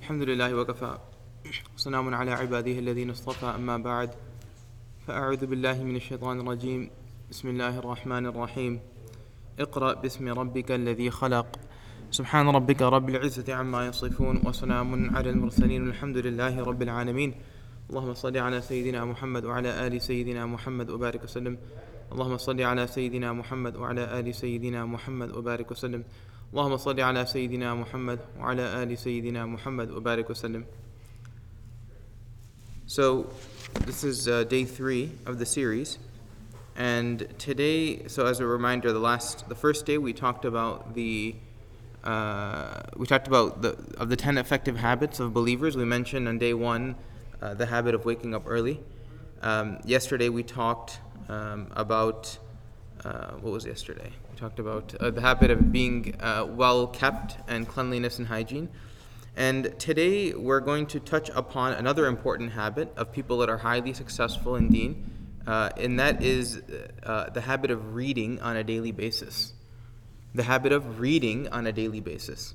الحمد لله وكفى سلام على عباده الذين اصطفى أما بعد فأعوذ بالله من الشيطان الرجيم بسم الله الرحمن الرحيم اقرأ باسم ربك الذي خلق سبحان ربك رب العزة عما يصفون وسلام على المرسلين والحمد لله رب العالمين اللهم صل على سيدنا محمد وعلى آل سيدنا محمد وبارك وسلم اللهم صل على سيدنا محمد وعلى آل سيدنا محمد وبارك وسلم اللهم صل على سيدنا محمد وعلى آل سيدنا محمد وبارك وسلم. So this is day 3 of the series, and today, so as a reminder, the first day we talked about the 10 effective habits of believers. We mentioned on day 1 the habit of waking up early. Yesterday we talked about what was yesterday? We talked about the habit of being well kept and cleanliness and hygiene. And today we're going to touch upon another important habit of people that are highly successful in deen, and that is the habit of reading on a daily basis. The habit of reading on a daily basis.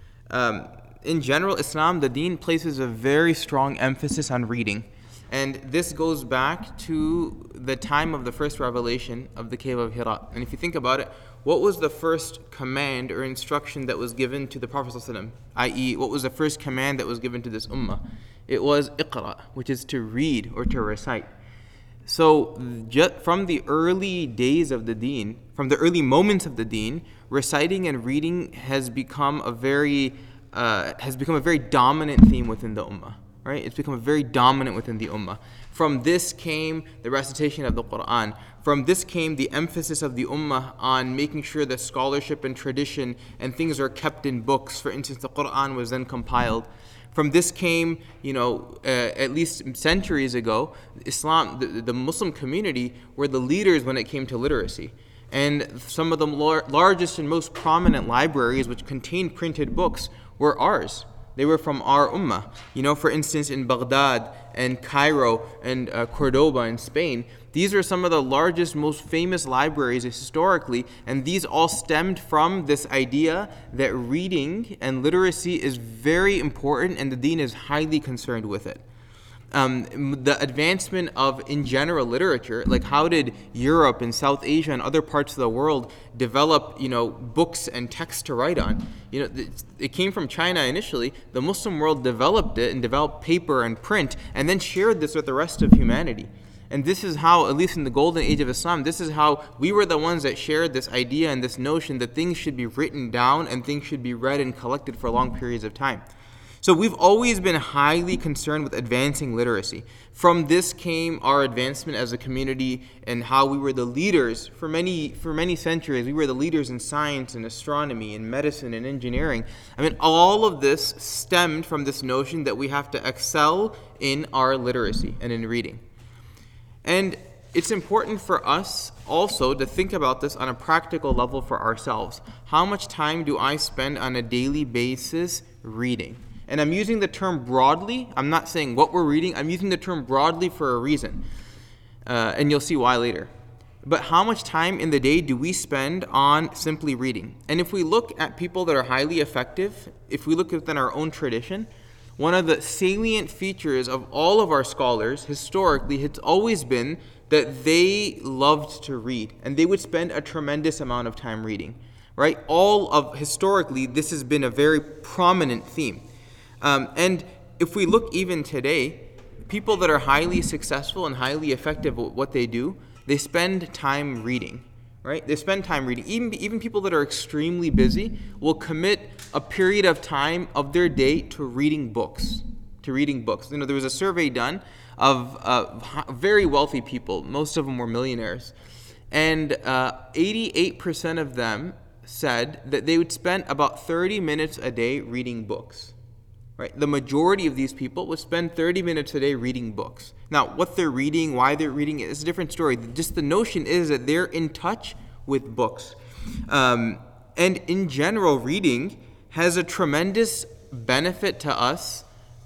In general, Islam, the deen, places a very strong emphasis on reading. And this goes back to the time of the first revelation of the cave of Hira. And if you think about it, what was the first command or instruction that was given to the Prophet ﷺ? I.e., what was the first command that was given to this ummah? It was iqra, which is to read or to recite. So from the early days of the deen, from the early moments of the deen, reciting and reading has become a very dominant theme within the ummah. Right? It's become very dominant within the ummah. From this came the recitation of the Quran. From this came the emphasis of the ummah on making sure that scholarship and tradition and things are kept in books. For instance, the Quran was then compiled. From this came, at least centuries ago, Islam, the Muslim community were the leaders when it came to literacy. And some of the largest and most prominent libraries which contained printed books were ours. They were from our ummah. For instance, in Baghdad and Cairo and Cordoba in Spain, these are some of the largest, most famous libraries historically, and these all stemmed from this idea that reading and literacy is very important, and the deen is highly concerned with it. The advancement of, in general, literature, like how did Europe and South Asia and other parts of the world develop, books and texts to write on? It came from China initially. The Muslim world developed it and developed paper and print, and then shared this with the rest of humanity. And this is how, at least in the golden age of Islam, this is how we were the ones that shared this idea and this notion that things should be written down and things should be read and collected for long periods of time. So we've always been highly concerned with advancing literacy. From this came our advancement as a community and how we were the leaders for many centuries. We were the leaders in science and astronomy and medicine and engineering. All of this stemmed from this notion that we have to excel in our literacy and in reading. And it's important for us also to think about this on a practical level for ourselves. How much time do I spend on a daily basis reading? And I'm using the term broadly. I'm not saying what we're reading. I'm using the term broadly for a reason. And you'll see why later. But how much time in the day do we spend on simply reading? And if we look at people that are highly effective, if we look within our own tradition, one of the salient features of all of our scholars historically has always been that they loved to read. And they would spend a tremendous amount of time reading. Right? Historically, this has been a very prominent theme. And if we look even today, people that are highly successful and highly effective at what they do, they spend time reading, right? They spend time reading. Even people that are extremely busy will commit a period of time of their day to reading books. There was a survey done of very wealthy people. Most of them were millionaires. And 88% of them said that they would spend about 30 minutes a day reading books. Right? The majority of these people would spend 30 minutes a day reading books. Now, what they're reading, why they're reading it is a different story. Just the notion is that they're in touch with books. And in general, reading has a tremendous benefit to us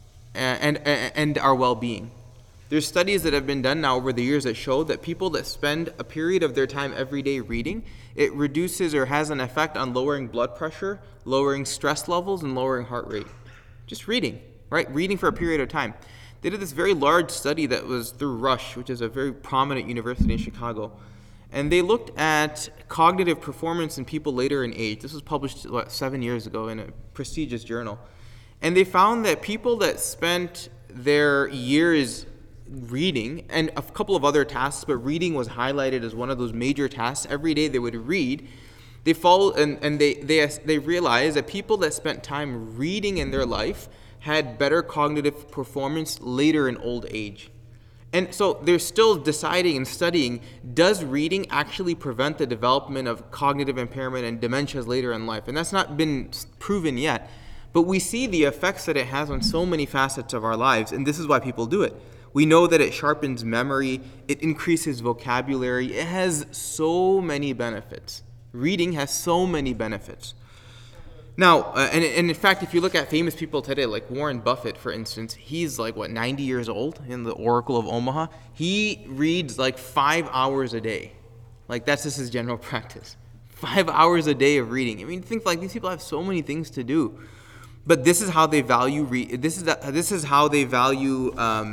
and our well-being. There's studies that have been done now over the years that show that people that spend a period of their time every day reading, it reduces or has an effect on lowering blood pressure, lowering stress levels, and lowering heart rate. Just reading. right? Reading for a period of time. They did this very large study that was through Rush, which is a very prominent university in Chicago. And they looked at cognitive performance in people later in age. This was published 7 years ago in a prestigious journal. And they found that people that spent their years reading, and a couple of other tasks, but reading was highlighted as one of those major tasks. Every day they would read. They they realized that people that spent time reading in their life had better cognitive performance later in old age. And so they're still deciding and studying, does reading actually prevent the development of cognitive impairment and dementias later in life? And that's not been proven yet. But we see the effects that it has on so many facets of our lives, and this is why people do it. We know that it sharpens memory, it increases vocabulary, it has so many benefits. Reading has so many benefits. Now, and in fact, if you look at famous people today, like Warren Buffett, for instance, he's 90 years old in the Oracle of Omaha. He reads 5 hours a day. That's just his general practice. 5 hours a day of reading. I mean, think these people have so many things to do. But this is how they value this is how they value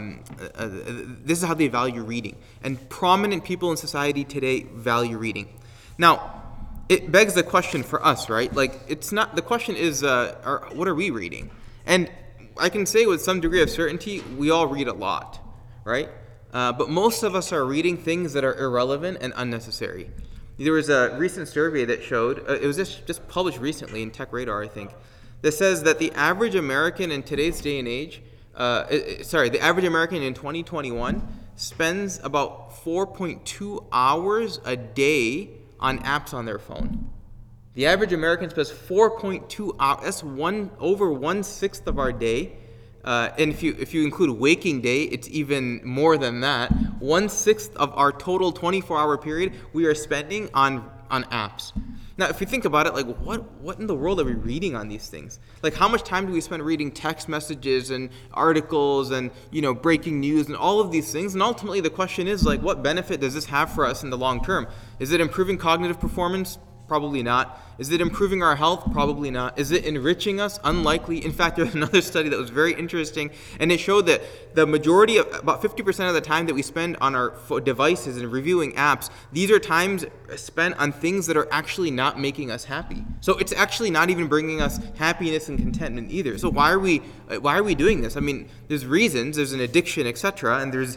reading. And prominent people in society today value reading. Now, it begs the question for us, right? The question is, what are we reading? And I can say with some degree of certainty, we all read a lot, right? But most of us are reading things that are irrelevant and unnecessary. There was a recent survey that showed, it was just published recently in Tech Radar, I think, that says that the average American in today's day and age, the average American in 2021 spends about 4.2 hours a day on apps on their phone. The average American spends 4.2 hours. That's over 1/6 of our day. And if you include waking day, it's even more than that. 1/6 of our total 24-hour period we are spending on apps. Now, if you think about it, what in the world are we reading on these things? How much time do we spend reading text messages and articles and, breaking news and all of these things? And ultimately, the question is, what benefit does this have for us in the long term? Is it improving cognitive performance? Probably not. Is it improving our health? Probably not. Is it enriching us? Unlikely. In fact, there's another study that was very interesting, and it showed that the majority of, about 50% of the time that we spend on our devices and reviewing apps, these are times spent on things that are actually not making us happy. So it's actually not even bringing us happiness and contentment either. So why are we doing this? I mean, there's reasons, there's an addiction, etc., and there's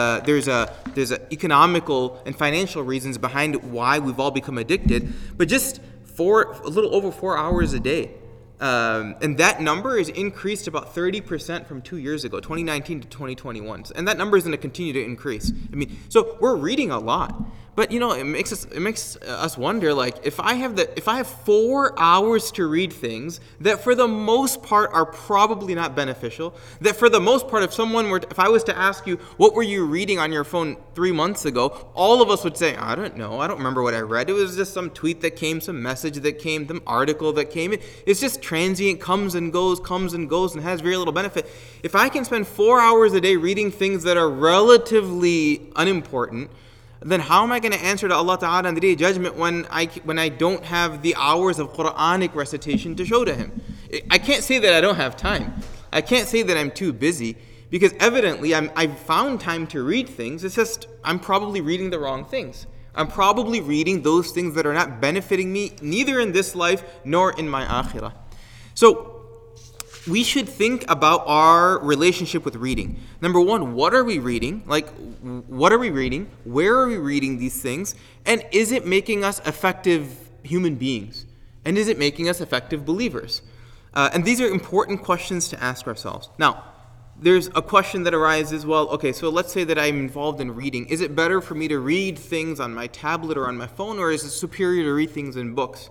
economical and financial reasons behind why we've all become addicted. But just a little over 4 hours a day. And that number is increased about 30% from 2 years ago, 2019 to 2021. And that number is going to continue to increase. I mean, so we're reading a lot. But it makes us wonder, if I have 4 hours to read things that for the most part are probably not beneficial, that for the most part, if I was to ask you, what were you reading on your phone 3 months ago, all of us would say, I don't know, I don't remember what I read. It was just some tweet that came, some message that came, some article that came. It's just transient, comes and goes, and has very little benefit. If I can spend 4 hours a day reading things that are relatively unimportant, then how am I going to answer to Allah Ta'ala on the Day of Judgment when I don't have the hours of Quranic recitation to show to Him? I can't say that I don't have time. I can't say that I'm too busy, because evidently I've found time to read things. It's just I'm probably reading the wrong things. I'm probably reading those things that are not benefiting me, neither in this life nor in my akhirah. So we should think about our relationship with reading. Number one, what are we reading? What are we reading? Where are we reading these things? And is it making us effective human beings? And is it making us effective believers? And these are important questions to ask ourselves. Now, there's a question that arises, so let's say that I'm involved in reading. Is it better for me to read things on my tablet or on my phone, or is it superior to read things in books?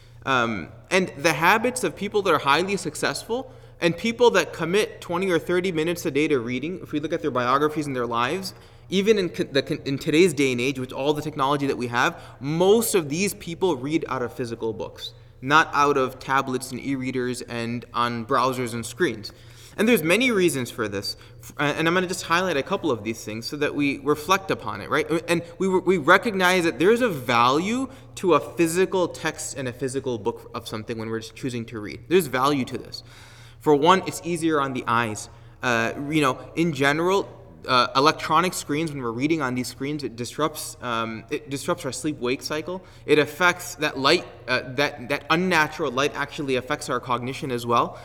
And the habits of people that are highly successful and people that commit 20 or 30 minutes a day to reading, if we look at their biographies and their lives, even in today's day and age with all the technology that we have, most of these people read out of physical books, not out of tablets and e-readers and on browsers and screens. And there's many reasons for this, and I'm going to just highlight a couple of these things so that we reflect upon it, right? And we recognize that there's a value to a physical text and a physical book of something when we're choosing to read. There's value to this. For one, it's easier on the eyes. In general, electronic screens, when we're reading on these screens, it disrupts our sleep-wake cycle. It affects that light, that unnatural light actually affects our cognition as well.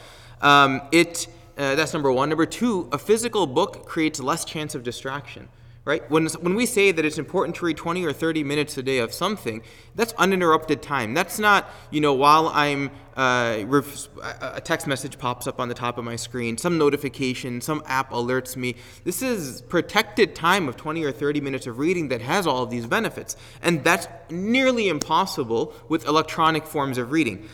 That's number one. Number two, a physical book creates less chance of distraction. Right? When we say that it's important to read 20 or 30 minutes a day of something, that's uninterrupted time. That's not, while I'm, a text message pops up on the top of my screen, some notification, some app alerts me. This is protected time of 20 or 30 minutes of reading that has all of these benefits. And that's nearly impossible with electronic forms of reading.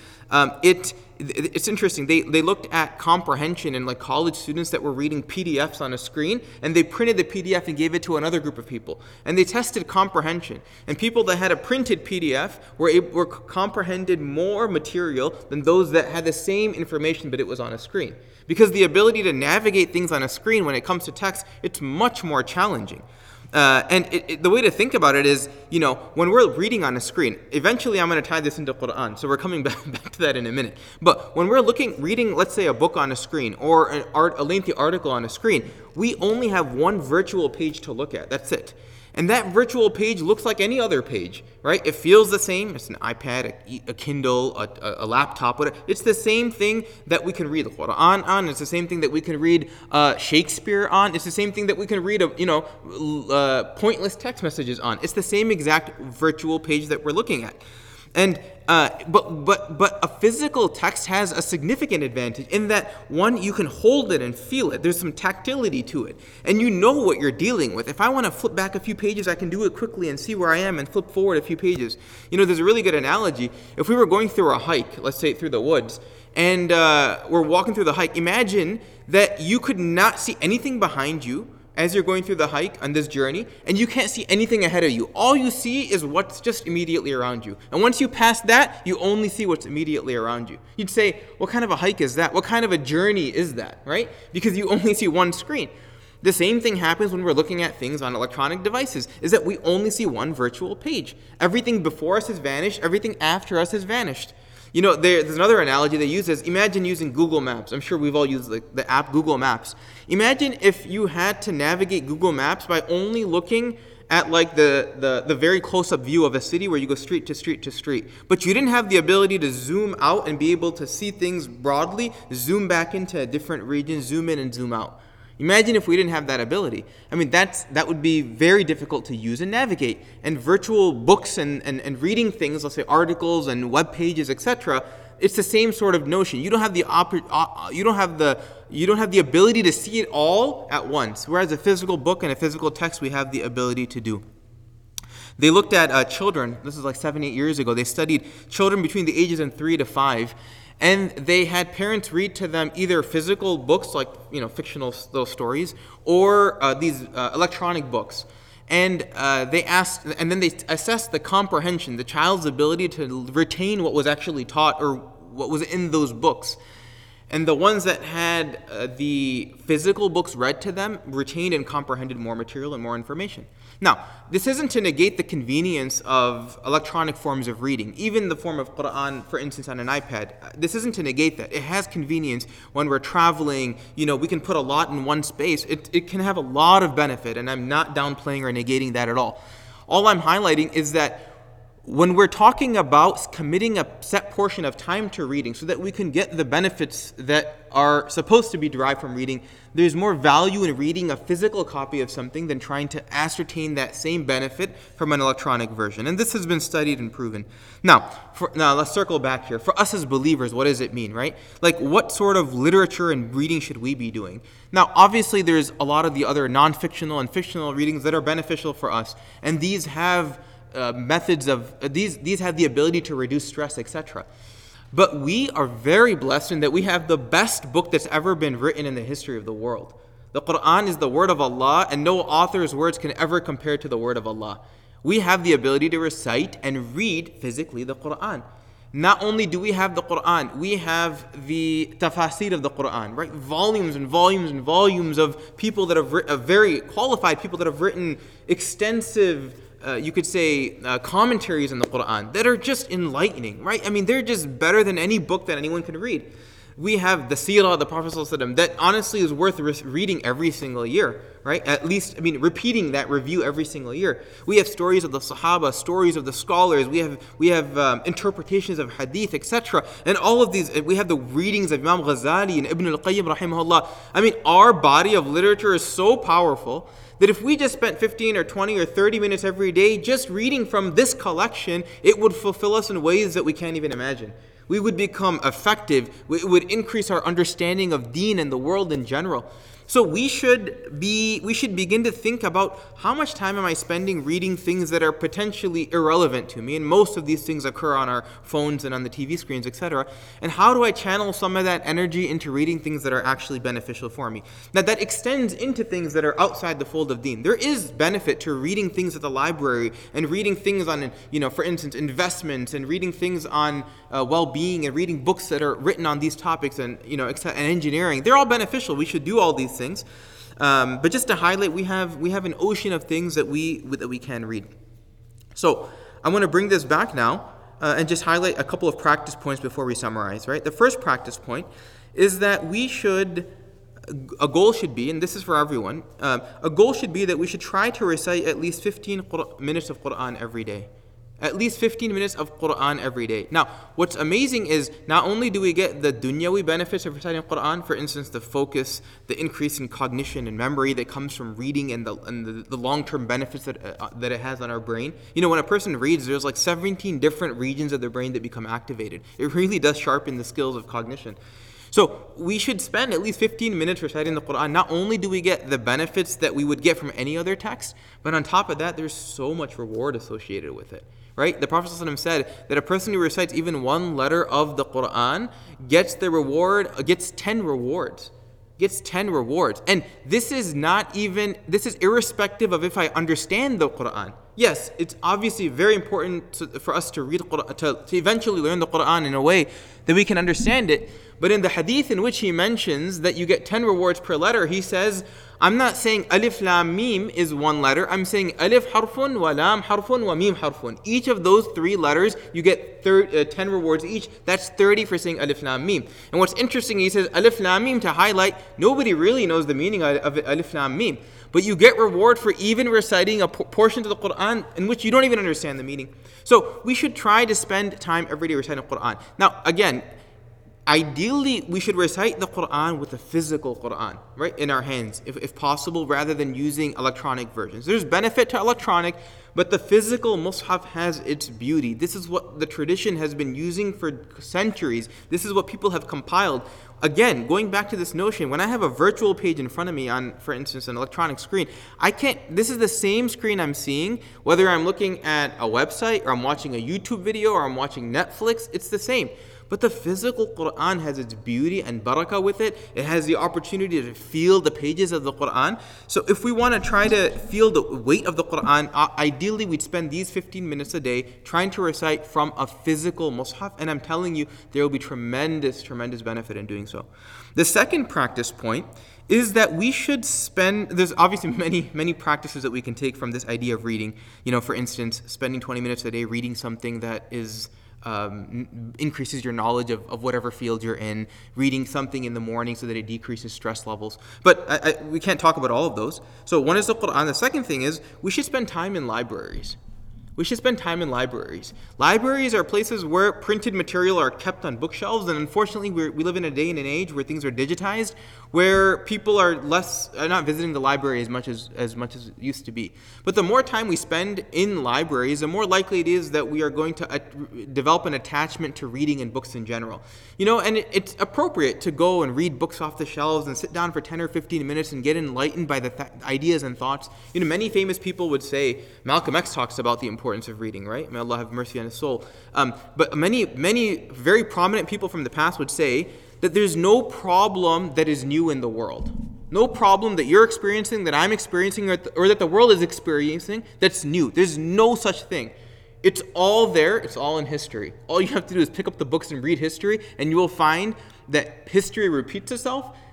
It's interesting. They looked at comprehension in like college students that were reading PDFs on a screen, and they printed the PDF and gave it to another group of people, and they tested comprehension. And people that had a printed PDF were comprehended more material than those that had the same information but it was on a screen, because the ability to navigate things on a screen when it comes to text, it's much more challenging. The way to think about it is, when we're reading on a screen, eventually I'm going to tie this into Quran, so we're coming back to that in a minute. But when we're reading, let's say, a book on a screen or a lengthy article on a screen, we only have one virtual page to look at. That's it. And that virtual page looks like any other page, right? It feels the same. It's an iPad, a Kindle, a laptop, whatever. It's the same thing that we can read the Quran on. It's the same thing that we can read Shakespeare on. It's the same thing that we can read, pointless text messages on. It's the same exact virtual page that we're looking at. And but a physical text has a significant advantage in that, one, you can hold it and feel it. There's some tactility to it, and you know what you're dealing with. If I want to flip back a few pages, I can do it quickly and see where I am and flip forward a few pages. There's a really good analogy. If we were going through a hike, let's say through the woods, and we're walking through the hike, imagine that you could not see anything behind you as you're going through the hike on this journey, and you can't see anything ahead of you. All you see is what's just immediately around you. And once you pass that, you only see what's immediately around you. You'd say, what kind of a hike is that? What kind of a journey is that, right? Because you only see one screen. The same thing happens when we're looking at things on electronic devices, is that we only see one virtual page. Everything before us has vanished, everything after us has vanished. There's another analogy they use is, imagine using Google Maps. I'm sure we've all used the app Google Maps. Imagine if you had to navigate Google Maps by only looking at the very close-up view of a city where you go street to street to street. But you didn't have the ability to zoom out and be able to see things broadly, zoom back into a different region, zoom in and zoom out. Imagine if we didn't have that ability. That would be very difficult to use and navigate. And virtual books and reading things, let's say articles and web pages, etc., it's the same sort of notion. You don't have the ability to see it all at once. Whereas a physical book and a physical text, we have the ability to do. They looked at children. This is like 7-8 years ago. They studied children between the ages of 3 to 5. And they had parents read to them either physical books, like fictional those stories, or these electronic books. And then they assessed the comprehension, the child's ability to retain what was actually taught or what was in those books. And the ones that had the physical books read to them retained and comprehended more material and more information. Now, this isn't to negate the convenience of electronic forms of reading, even the form of Quran, for instance, on an iPad. This isn't to negate that. It has convenience when we're traveling. We can put a lot in one space. It can have a lot of benefit, and I'm not downplaying or negating that at all. All I'm highlighting is that when we're talking about committing a set portion of time to reading so that we can get the benefits that are supposed to be derived from reading, there's more value in reading a physical copy of something than trying to ascertain that same benefit from an electronic version. And this has been studied and proven. Now let's circle back here. For us as believers, what does it mean, right? Like, what sort of literature and reading should we be doing? Now, obviously, there's a lot of the other non-fictional and fictional readings that are beneficial for us, and these have methods of these have the ability to reduce stress, etc. But we are very blessed in that we have the best book that's ever been written in the history of the world. The Quran is the word of Allah, and no author's words can ever compare to the word of Allah. We have the ability to recite and read physically the Quran. Not only do we have the Quran, we have the tafasir of the Quran, right? Volumes and volumes and volumes of people that have written, very qualified people that have written extensive commentaries on the Quran that are just enlightening, right? They're just better than any book that anyone can read. We have the seerah of the Prophet ﷺ that honestly is worth reading every single year, right? At least, repeating that review every single year. We have stories of the Sahaba, stories of the scholars. We have interpretations of hadith, etc. And all of these, we have the readings of Imam Ghazali and Ibn al-Qayyim rahimahullah. Our body of literature is so powerful that if we just spent 15 or 20 or 30 minutes every day just reading from this collection, it would fulfill us in ways that we can't even imagine. We would become effective. It would increase our understanding of deen and the world in general. So we should begin to think about how much time am I spending reading things that are potentially irrelevant to me, and most of these things occur on our phones and on the TV screens, etc. And how do I channel some of that energy into reading things that are actually beneficial for me? Now that extends into things that are outside the fold of deen. There is benefit to reading things at the library and reading things on, for instance, investments, and reading things on well-being, and reading books that are written on these topics, and and engineering. They're all beneficial. We should do all these things. But just to highlight, we have an ocean of things that we can read. So I want to bring this back now and just highlight a couple of practice points before we summarize. Right, the first practice point is that a goal should be, and this is for everyone, a goal should be that we should try to recite at least 15 minutes of Quran every day. At least 15 minutes of Quran every day. Now, what's amazing is not only do we get the dunyawi benefits of reciting Quran, for instance, the focus, the increase in cognition and memory that comes from reading, and the long-term benefits that it has on our brain. When a person reads, there's like 17 different regions of their brain that become activated. It really does sharpen the skills of cognition. So we should spend at least 15 minutes reciting the Quran. Not only do we get the benefits that we would get from any other text, but on top of that, there's so much reward associated with it. Right? The Prophet ﷺ said that a person who recites even one letter of the Quran gets 10 rewards. Gets 10 rewards. And this is irrespective of if I understand the Quran. Yes, it's obviously very important for us to read Quran, to eventually learn the Quran in a way that we can understand it. But in the hadith in which he mentions that you get 10 rewards per letter, he says, I'm not saying alif lam mim is one letter. I'm saying alif harfun wa lam harfun wa mim harfun. Each of those 3 letters, you get 10 rewards each. That's 30 for saying alif lam mim. And what's interesting, he says alif lam mim to highlight, nobody really knows the meaning of alif lam mim. But you get reward for even reciting a portion of the Quran in which you don't even understand the meaning. So we should try to spend time every day reciting the Quran. Now, again, ideally, we should recite the Quran with a physical Quran, right, in our hands, if possible, rather than using electronic versions. There's benefit to electronic, but the physical Mus'haf has its beauty. This is what the tradition has been using for centuries. This is what people have compiled. Again, going back to this notion, when I have a virtual page in front of me on, for instance, an electronic screen, this is the same screen I'm seeing, whether I'm looking at a website, or I'm watching a YouTube video, or I'm watching Netflix, it's the same. But the physical Quran has its beauty and barakah with it. It has the opportunity to feel the pages of the Quran. So if we want to try to feel the weight of the Quran, ideally we'd spend these 15 minutes a day trying to recite from a physical mushaf. And I'm telling you, there will be tremendous, tremendous benefit in doing so. The second practice point is that we should there's obviously many practices that we can take from this idea of reading. For instance, spending 20 minutes a day reading something that is increases your knowledge of whatever field you're in, reading something in the morning so that it decreases stress levels. But we can't talk about all of those. So one is the Quran. The second thing is we should spend time in libraries. We should spend time in libraries. Libraries are places where printed material are kept on bookshelves, and unfortunately we live in a day and an age where things are digitized, where people are not visiting the library as much as it used to be. But the more time we spend in libraries, the more likely it is that we are going to develop an attachment to reading and books in general. And it's appropriate to go and read books off the shelves and sit down for 10 or 15 minutes and get enlightened by the ideas and thoughts. Many famous people would say, Malcolm X talks about the importance of reading, right? May Allah have mercy on his soul. But many very prominent people from the past would say that there's no problem that is new in the world. No problem that you're experiencing, that I'm experiencing, or that the world is experiencing that's new. There's no such thing. It's all there. It's all in history. All you have to do is pick up the books and read history, and you will find that history repeats itself,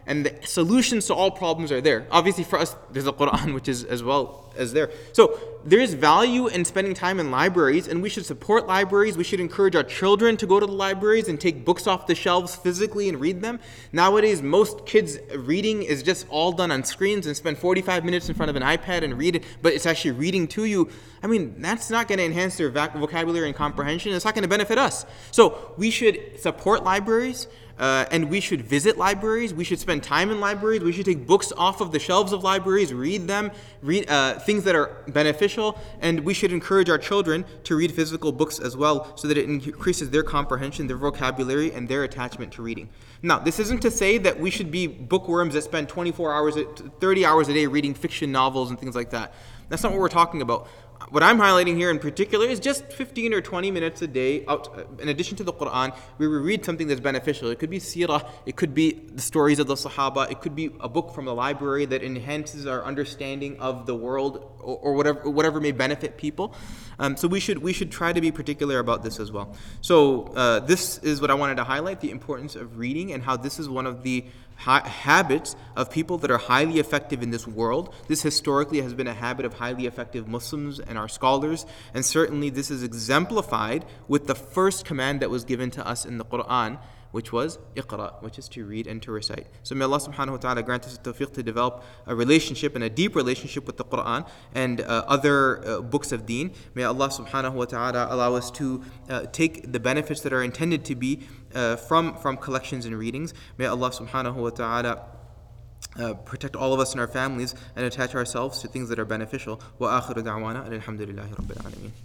and the solutions to all problems are there. Obviously for us, there's the Quran, which is as well as there. So there is value in spending time in libraries, and we should support libraries. We should encourage our children to go to the libraries and take books off the shelves physically and read them. Nowadays, most kids' reading is just all done on screens and spend 45 minutes in front of an iPad and read it, but it's actually reading to you. I mean, that's not going to enhance their vocabulary and comprehension. It's not going to benefit us. So we should support libraries. And we should visit libraries. We should spend time in libraries. We should take books off of the shelves of libraries, read them, read things that are beneficial, and we should encourage our children to read physical books as well, so that it increases their comprehension, their vocabulary, and their attachment to reading. Now, this isn't to say that we should be bookworms that spend 24 hours, 30 hours a day reading fiction novels and things like that. That's not what we're talking about. What I'm highlighting here in particular is just 15 or 20 minutes a day, in addition to the Quran, where we read something that's beneficial. It could be seerah, it could be the stories of the Sahaba, it could be a book from the library that enhances our understanding of the world, or whatever may benefit people. So we should try to be particular about this as well. So this is what I wanted to highlight, the importance of reading, and how this is one of the habits of people that are highly effective in this world. This historically has been a habit of highly effective Muslims and our scholars, and certainly this is exemplified with the first command that was given to us in the Quran, which was Iqra, which is to read and to recite. So may Allah subhanahu wa ta'ala grant us the tawfiq to develop a relationship and a deep relationship with the Quran and other books of deen. May Allah subhanahu wa ta'ala allow us to take the benefits that are intended to be from collections and readings. May Allah subhanahu wa ta'ala protect all of us and our families and attach ourselves to things that are beneficial. Wa akhiru da'wana alhamdulillahi rabbil alameen.